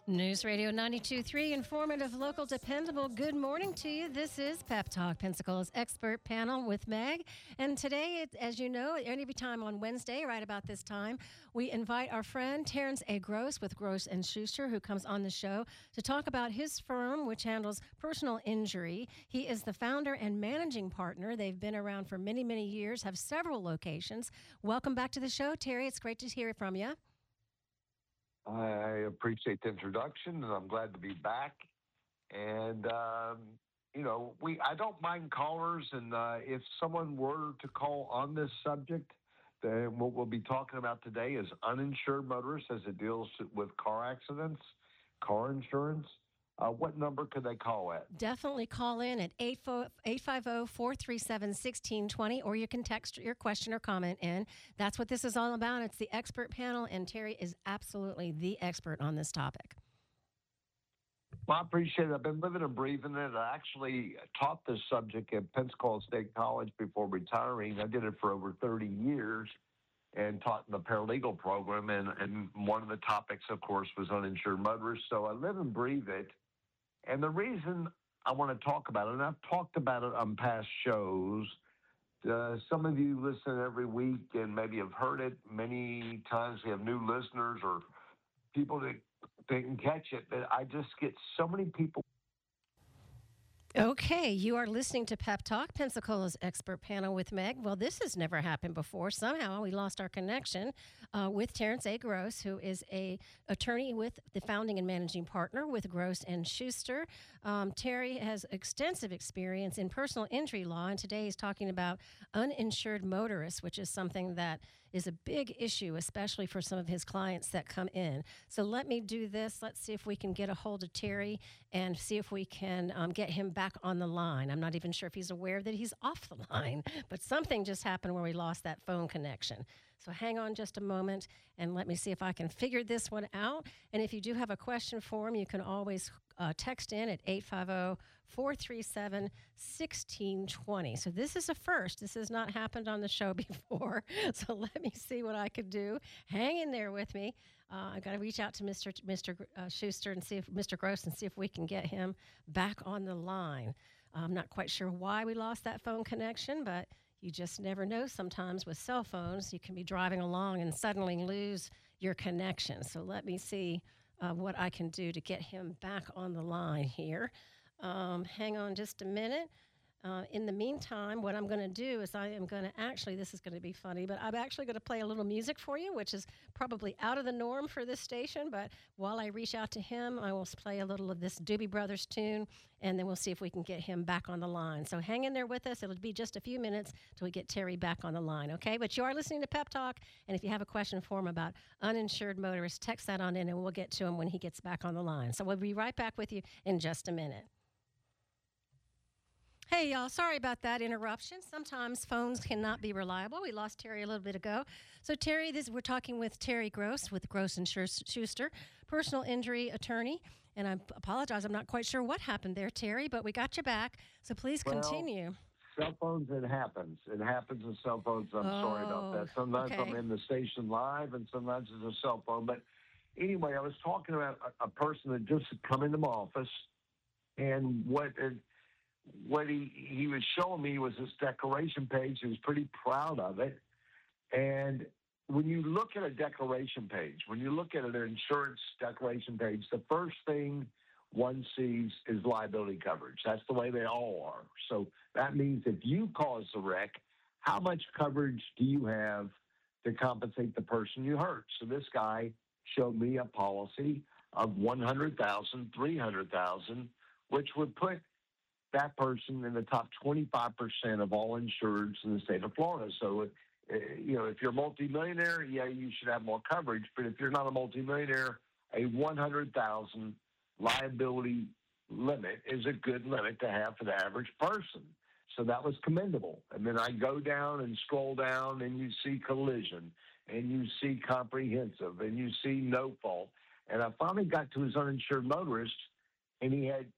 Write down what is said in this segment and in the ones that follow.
News Radio 92.3, informative, local, dependable. Good morning to you. This is Pep Talk, Pensacola's expert panel with Meg. And today, as you know, every time on Wednesday, right about this time, we invite our friend Terrence A. Gross with Gross & Schuster, who comes on the show to talk about his firm, which handles personal injury. He is the founder and managing partner. They've been around for many, many years, have several locations. Welcome back to the show, Terry. It's great to hear from you. I appreciate the introduction, and I'm glad to be back. And, I don't mind callers, and if someone were to call on this subject, then what we'll be talking about today is uninsured motorists as it deals with car accidents, car insurance. What number could they call at? Definitely call in at 850-437-1620, or you can text your question or comment in. That's what this is all about. It's the expert panel, and Terry is absolutely the expert on this topic. Well, I appreciate it. I've been living and breathing it. I actually taught this subject at Pensacola State College before retiring. I did it for over 30 years and taught in the paralegal program, and one of the topics, of course, was uninsured motorists. So I live and breathe it. And the reason I want to talk about it, and I've talked about it on past shows, some of you listen every week and maybe have heard it many times. We have new listeners or people that can catch it, but I just get so many people. Okay, you are listening to Pep Talk, Pensacola's expert panel with Meg. Well, this has never happened before. Somehow we lost our connection with Terrence A. Gross, who is a attorney with the founding and managing partner with Gross & Schuster. Terry has extensive experience in personal injury law, and today he's talking about uninsured motorists, which is something that is a big issue, especially for some of his clients that come in. So let me do this. Let's see if we can get a hold of Terry and see if we can get him back on the line. I'm not even sure if he's aware that he's off the line, but something just happened where we lost that phone connection. So hang on just a moment and let me see if I can figure this one out. And if you do have a question for him, you can always text in at 850-437-1620. So this is a first. This has not happened on the show before. So let me see what I could do. Hang in there with me. I've got to reach out to Mr. Schuster and see if Mr. Gross and see if we can get him back on the line. I'm not quite sure why we lost that phone connection, but you just never know. Sometimes with cell phones, you can be driving along and suddenly lose your connection. So let me see what I can do to get him back on the line here. Hang on just a minute. In the meantime, what I'm going to do is I am going to actually, this is going to be funny, but I'm actually going to play a little music for you, which is probably out of the norm for this station. But while I reach out to him, I will play a little of this Doobie Brothers tune, and then we'll see if we can get him back on the line. So hang in there with us. It'll be just a few minutes till we get Terry back on the line, okay? But you are listening to Pep Talk, and if you have a question for him about uninsured motorists, text that on in, and we'll get to him when he gets back on the line. So we'll be right back with you in just a minute. Hey, y'all, sorry about that interruption. Sometimes phones cannot be reliable. We lost Terry a little bit ago. So, Terry, we're talking with Terry Gross with Gross & Schuster, personal injury attorney. And I apologize, I'm not quite sure what happened there, Terry, but we got you back. So please continue. Cell phones, it happens. It happens with cell phones. I'm sorry about that. Sometimes I'm in the station live, and sometimes it's a cell phone. But anyway, I was talking about a person that just had come into my office, and what he was showing me was this declaration page. He was pretty proud of it. And when you look at a declaration page, when you look at an insurance declaration page, the first thing one sees is liability coverage. That's the way they all are. So that means if you cause the wreck, how much coverage do you have to compensate the person you hurt? So this guy showed me a policy of $100,000, $300,000, which would put that person in the top 25% of all insureds in the state of Florida. So, if you're a multimillionaire, yeah, you should have more coverage. But if you're not a multimillionaire, a $100,000 liability limit is a good limit to have for the average person. So that was commendable. And then I go down and scroll down, and you see collision, and you see comprehensive, and you see no fault. And I finally got to his uninsured motorist, and he had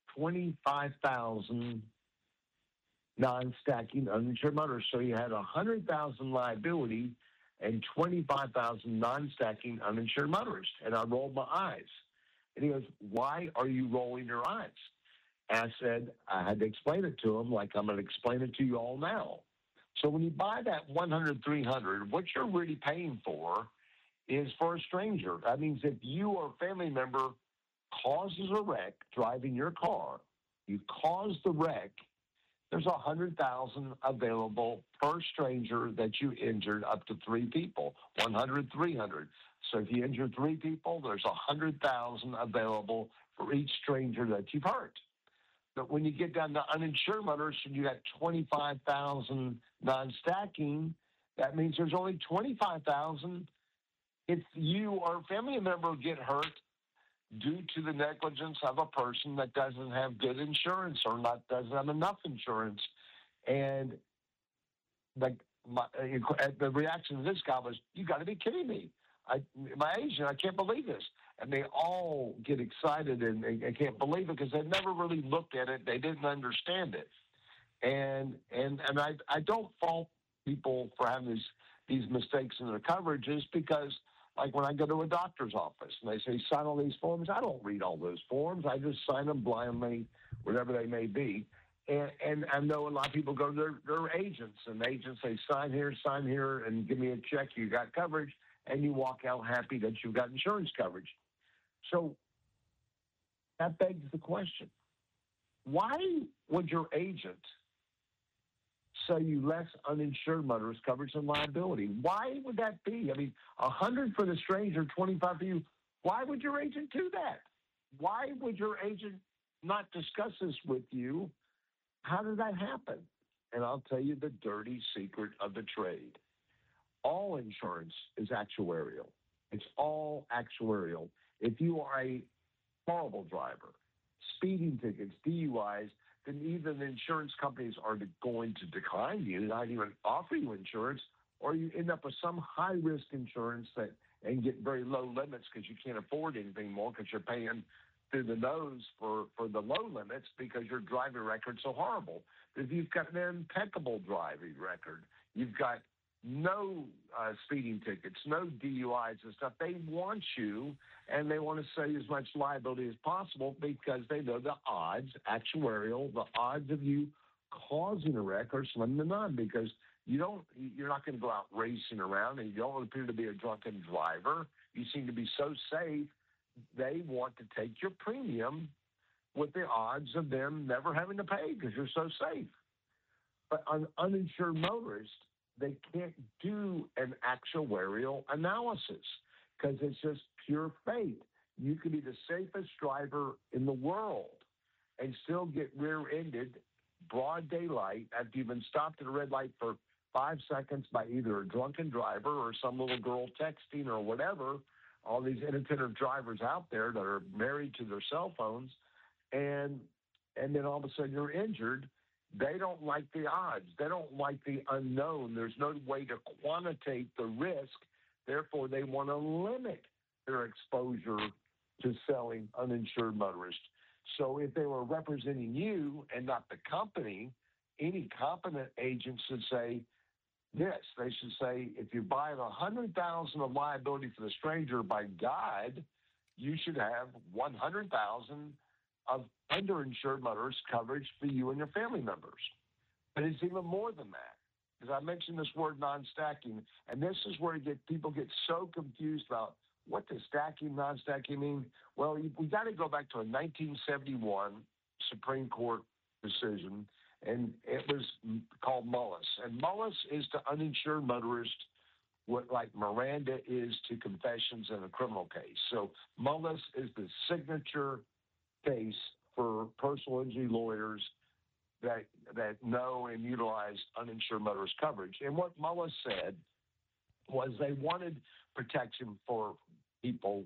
25,000 non-stacking uninsured motorists. So you had 100,000 liability and 25,000 non-stacking uninsured motorists. And I rolled my eyes. And he goes, why are you rolling your eyes? And I said, I had to explain it to him like I'm going to explain it to you all now. So when you buy that 100, 300, what you're really paying for is for a stranger. That means if you or a family member causes a wreck driving your car, you cause the wreck, there's 100,000 available per stranger that you injured, up to 3 people, 100, 300. So if you injure 3 people, there's 100,000 available for each stranger that you've hurt. But when you get down to uninsured motorists and you got 25,000 non-stacking, that means there's only 25,000 if you or a family member get hurt due to the negligence of a person that doesn't have good insurance or doesn't have enough insurance. And the reaction of this guy was, you got to be kidding me. My agent, I can't believe this. And they all get excited and they can't believe it because they've never really looked at it. They didn't understand it. And I don't fault people for having these mistakes in their coverages because, like when I go to a doctor's office and they say, sign all these forms, I don't read all those forms. I just sign them blindly, whatever they may be. And I know a lot of people go to their agents, and the agents say, sign here, and give me a check. You got coverage, and you walk out happy that you've got insurance coverage. So that begs the question, why would your agent sell you less uninsured motorist coverage and liability? Why would that be? I mean, 100 for the stranger, 25 for you. Why would your agent do that? Why would your agent not discuss this with you? How did that happen? And I'll tell you the dirty secret of the trade. All insurance is actuarial. It's all actuarial. If you are a horrible driver, speeding tickets, DUIs, then either the insurance companies are going to decline you, not even offer you insurance, or you end up with some high-risk insurance and get very low limits because you can't afford anything more because you're paying through the nose for the low limits because your driving record's so horrible. If you've got an impeccable driving record, you've got no speeding tickets, no DUIs and stuff, they want you, and they want to sell you as much liability as possible because they know the odds, actuarial, the odds of you causing a wreck are slim to none because you're not going to go out racing around and you don't appear to be a drunken driver. You seem to be so safe. They want to take your premium with the odds of them never having to pay because you're so safe. But on uninsured motorists, they can't do an actuarial analysis because it's just pure fate. You could be the safest driver in the world and still get rear-ended broad daylight after you've been stopped at a red light for 5 seconds by either a drunken driver or some little girl texting or whatever, all these inattentive drivers out there that are married to their cell phones, and then all of a sudden you're injured. They don't like the odds. They don't like the unknown. There's no way to quantitate the risk. Therefore, they want to limit their exposure to selling uninsured motorists. So if they were representing you and not the company, any competent agent should say this. They should say, if you're buying $100,000 of liability for the stranger, by God, you should have $100,000 of underinsured motorist coverage for you and your family members. But it's even more than that, because I mentioned this word non-stacking, and this is where people get so confused about what does stacking, non-stacking mean. Well, we got to go back to a 1971 Supreme Court decision, and it was called Mullis. And Mullis is to uninsured motorists what like Miranda is to confessions in a criminal case. So Mullis is the signature case for personal injury lawyers that know and utilize uninsured motorist coverage. And what Mullis said was they wanted protection for people,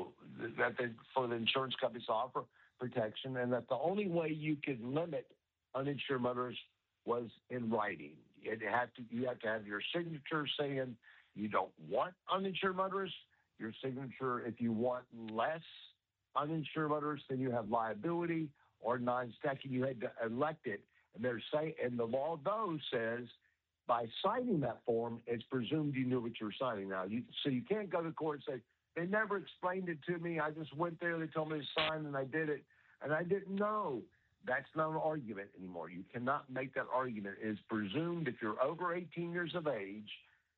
for the insurance companies to offer protection, and that the only way you could limit uninsured motorists was in writing. You have to have your signature saying you don't want uninsured motorists. Your signature, if you want less uninsured motorists, then you have liability or non-stacking. You had to elect it, and the law though says by signing that form, it's presumed you knew what you were signing. Now, so you can't go to court and say, They never explained it to me. I just went there. They told me to sign, and I did it. And I didn't know. That's not an argument anymore. You cannot make that argument. It's presumed if you're over 18 years of age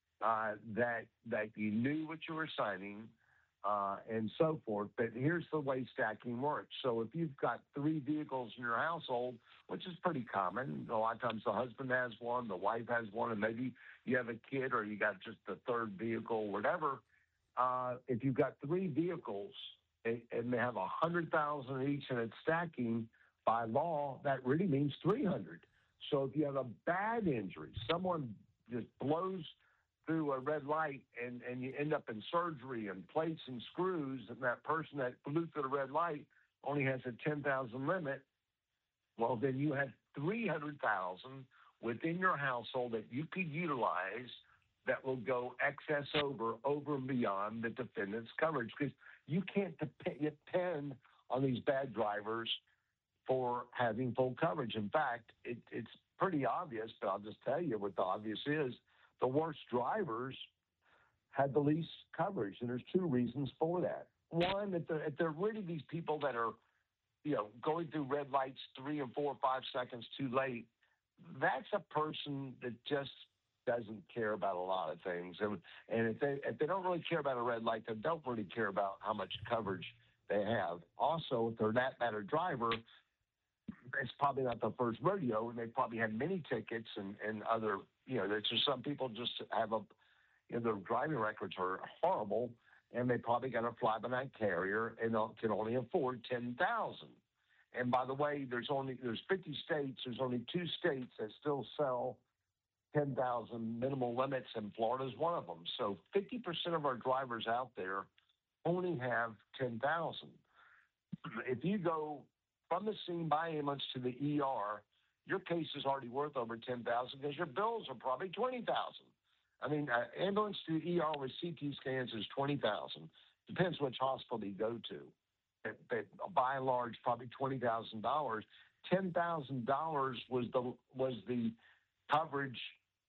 that you knew what you were signing and so forth. But here's the way stacking works. So if you've got 3 vehicles in your household, which is pretty common, a lot of times the husband has one, the wife has one, and maybe you have a kid or you got just the 3rd vehicle, whatever. If you've got 3 vehicles and they have 100,000 each and it's stacking, by law, that really means 300. So if you have a bad injury, someone just blows through a red light and you end up in surgery and plates and screws, and that person that blew through the red light only has a 10,000 limit, well, then you have 300,000 within your household that you could utilize that will go excess over and beyond the defendant's coverage, because you can't depend on these bad drivers for having full coverage. In fact, it's pretty obvious, but I'll just tell you what the obvious is. The worst drivers had the least coverage, and there's 2 reasons for that. One, if they're really these people that are, going through red lights 3 and 4 or 5 seconds too late, that's a person that just doesn't care about a lot of things. And if they don't really care about a red light, they don't really care about how much coverage they have. Also, if they're that bad a driver, it's probably not the first rodeo, and they probably had many tickets and other, there's just some people just have their driving records are horrible, and they probably got a fly-by-night carrier and can only afford 10,000. And by the way, there's 50 states. There's only 2 states that still sell 10,000 minimal limits, and Florida is one of them. So 50% of our drivers out there only have 10,000. If you go from the scene by ambulance to the ER, your case is already worth over 10,000 because your bills are probably 20,000. I mean, ambulance to the ER with CT scans is 20,000. Depends which hospital you go to. But by and large, probably $20,000. $10,000 was the coverage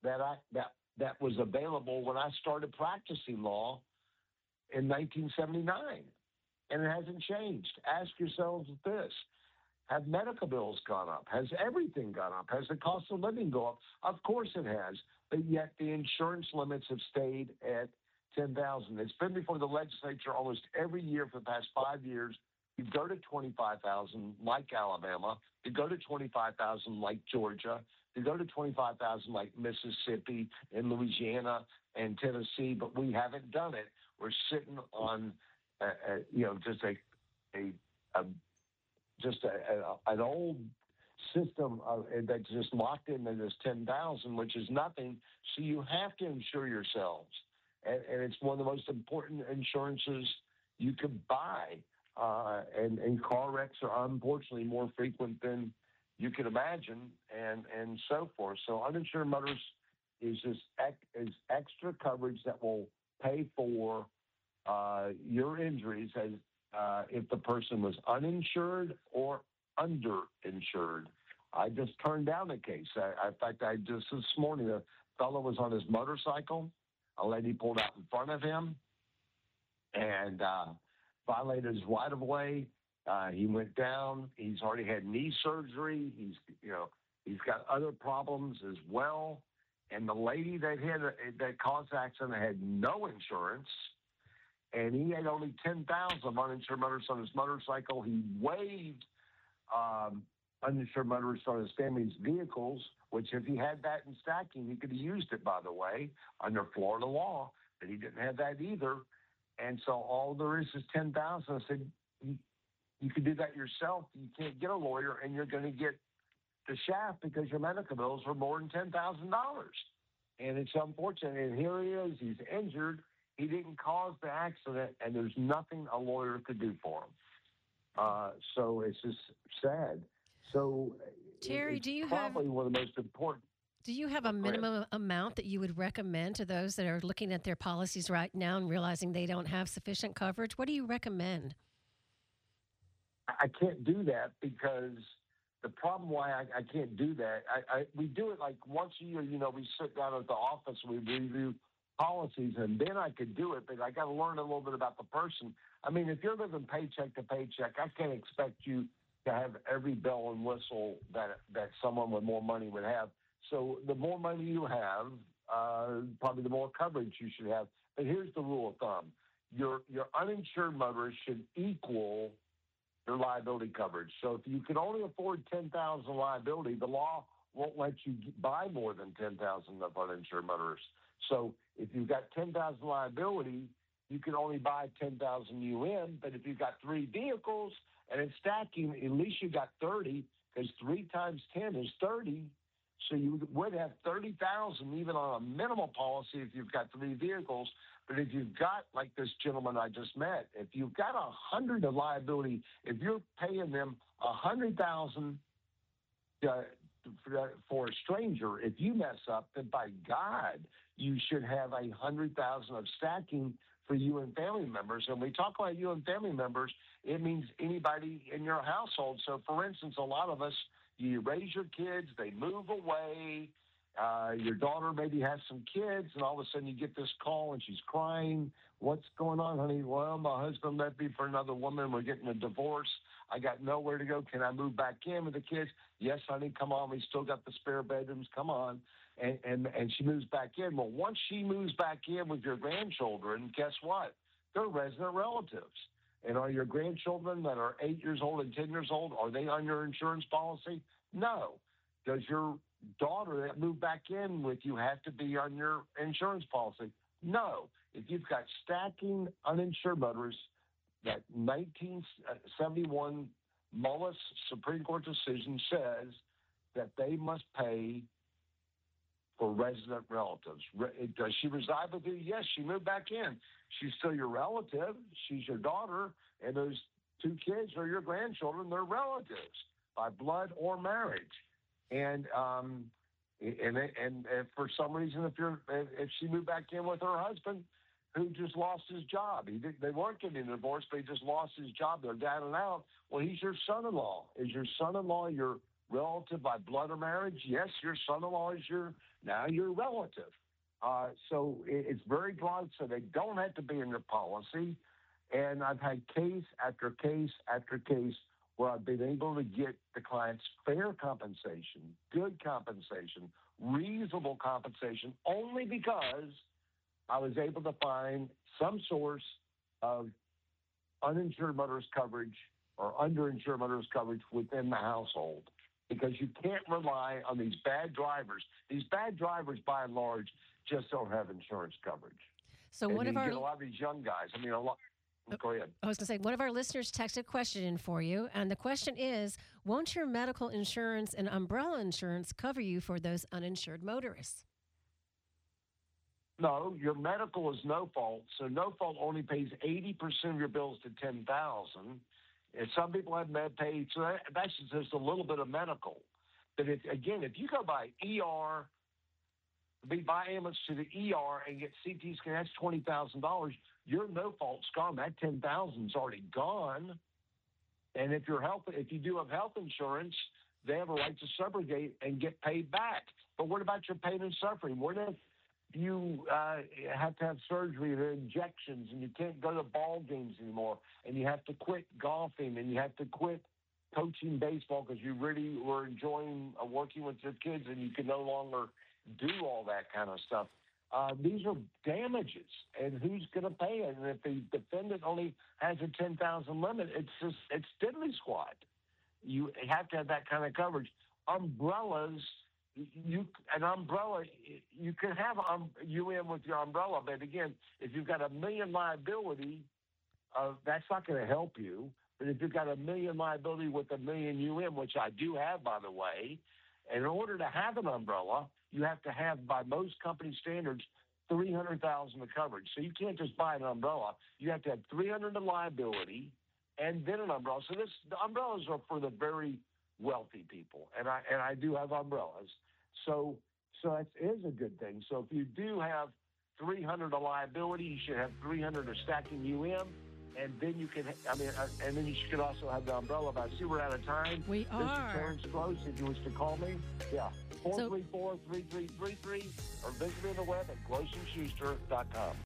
that was available when I started practicing law in 1979, and it hasn't changed. Ask yourselves this. Have medical bills gone up? Has everything gone up? Has the cost of living gone up? Of course it has, but yet the insurance limits have stayed at 10,000. It's been before the legislature almost every year for the past 5 years. You go to 25,000 like Alabama, you go to 25,000 like Georgia, you go to 25,000 like Mississippi and Louisiana and Tennessee, but we haven't done it. We're sitting on, an old system that's just locked into this 10,000, which is nothing. So you have to insure yourselves, and it's one of the most important insurances you could buy. And car wrecks are unfortunately more frequent than you can imagine, and so forth. So uninsured motorists is extra coverage that will pay for your injuries as if the person was uninsured or underinsured. I just turned down a case. In fact, this morning, a fellow was on his motorcycle. A lady pulled out in front of him and violated his right-of-way. He went down. He's already had knee surgery. He's got other problems as well. And the lady that caused the accident had no insurance, and he had only 10,000 uninsured motorists on his motorcycle. He waived uninsured motorists on his family's vehicles, which if he had that in stacking, he could have used it, by the way, under Florida law, but he didn't have that either. And so all there is 10,000. I said, you can do that yourself. You can't get a lawyer, and you're going to get the shaft because your medical bills are more than $10,000. And it's unfortunate. And here he is. He's injured. He didn't cause the accident, and there's nothing a lawyer could do for him. So it's just sad. So Terry, do you probably one of the most important. Do you have a minimum amount that you would recommend to those that are looking at their policies right now and realizing they don't have sufficient coverage? What do you recommend? I can't do that because the problem why I can't do that, we do it like once a year. We sit down at the office, we review policies, and then I could do it, but I got to learn a little bit about the person. I mean, if you're living paycheck to paycheck, I can't expect you to have every bell and whistle that someone with more money would have. So the more money you have, probably the more coverage you should have. But here's the rule of thumb. Your uninsured motorist should equal your liability coverage. So if you can only afford $10,000 liability, the law won't let you buy more than $10,000 of uninsured motorists. So if you've got $10,000 liability, you can only buy $10,000 UM. But if you've got 3 vehicles and it's stacking, at least you got 30, because 3 times 10 is 30. So you would have 30,000 even on a minimal policy if you've got 3 vehicles. But if you've got, like this gentleman I just met, if you've got 100 of liability, if you're paying them 100,000 for a stranger, if you mess up, then by God, you should have 100,000 of stacking for you and family members. And we talk about you and family members, it means anybody in your household. So, for instance, a lot of us, you raise your kids, they move away, your daughter maybe has some kids, and all of a sudden you get this call and she's crying. What's going on, honey? Well, my husband left me for another woman. We're getting a divorce. I got nowhere to go. Can I move back in with the kids? Yes, honey, come on. We still got the spare bedrooms. Come on. And she moves back in. Well, once she moves back in with your grandchildren, guess what? They're resident relatives. And are your grandchildren that are 8 years old and 10 years old, are they on your insurance policy? No. Does your daughter that moved back in with you have to be on your insurance policy? No. If you've got stacking uninsured motorists, that 1971 Mullis Supreme Court decision says that they must pay for resident relatives. Does she reside with you? Yes, she moved back in. She's still your relative. She's your daughter, and those 2 kids are your grandchildren. They're relatives by blood or marriage. And for some reason, if she moved back in with her husband, who just lost his job, they weren't getting a divorce, but he just lost his job. They're down and out. Well, he's your son-in-law. Is your son-in-law your relative by blood or marriage? Yes, your son-in-law is now your relative. So it's very broad, so they don't have to be in your policy. And I've had case after case after case where I've been able to get the clients fair compensation, good compensation, reasonable compensation, only because I was able to find some source of uninsured motorist coverage or underinsured motorist coverage within the household, because you can't rely on these bad drivers. These bad drivers, by and large, just don't have insurance coverage. So get a lot of these young guys. I mean, go ahead. I was going to say, one of our listeners texted a question in for you, and the question is, won't your medical insurance and umbrella insurance cover you for those uninsured motorists? No, your medical is no fault. So no fault only pays 80% of your bills to $10,000. And some people have med paid, so that's just a little bit of medical. But if you go by ER, by ambulance to the ER and get CT scan, that's $20,000. Your no fault's gone. That $10,000 is already gone. And if you do have health insurance, they have a right to subrogate and get paid back. But what about your pain and suffering? What if you have to have surgery or injections and you can't go to ball games anymore, and you have to quit golfing and you have to quit coaching baseball because you really were enjoying working with your kids and you can no longer do all that kind of stuff? These are damages, and who's going to pay it? And if the defendant only has a $10,000 limit, it's diddly squat. You have to have that kind of coverage. Umbrellas, you can have UM with your umbrella, but again, if you've got $1 million liability, that's not going to help you. But if you've got $1 million liability with $1 million UM, which I do have, by the way, in order to have an umbrella, you have to have, by most company standards, $300,000 of coverage. So you can't just buy an umbrella. You have to have $300,000 of liability and then an umbrella. So the umbrellas are for the very wealthy people, and I do have umbrellas. So that is a good thing. So if you do have $300,000 of liability, you should have $300,000 of stacking UM. And then you can, and then you can also have the umbrella. But I see we're out of time. We are. Mr. Terrence Gross, if you wish to call me, 434-3333, or visit me on the web at GrossandSchuster.com.